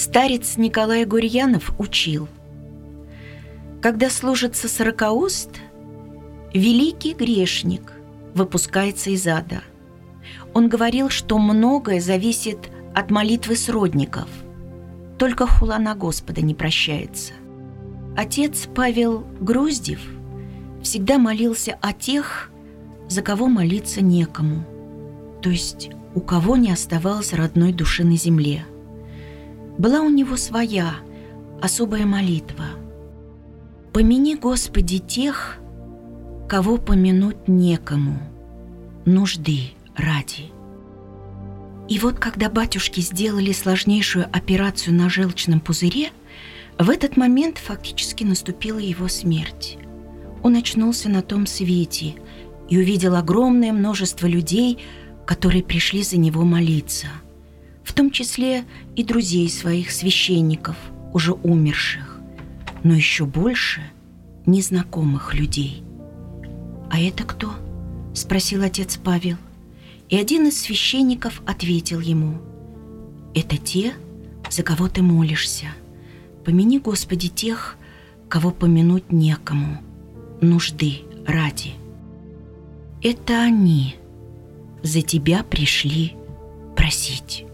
Старец Николай Гурьянов учил: когда служится сорокауст, великий грешник выпускается из ада. Он говорил, что многое зависит от молитвы сродников, только хула на Господа не прощается. Отец Павел Груздев всегда молился о тех, за кого молиться некому, то есть у кого не оставалось родной души на земле. Была у него своя особая молитва: «Помяни, Господи, тех, кого помянуть некому, нужды ради». И вот когда батюшки сделали сложнейшую операцию на желчном пузыре, в этот момент фактически наступила его смерть. Он очнулся на том свете и увидел огромное множество людей, которые пришли за него молиться, в том числе и друзей своих священников, уже умерших, но еще больше незнакомых людей. «А это кто?» – спросил отец Павел. И один из священников ответил ему: «Это те, за кого ты молишься. Помяни, Господи, тех, кого помянуть некому, нужды ради. Это они за тебя пришли просить».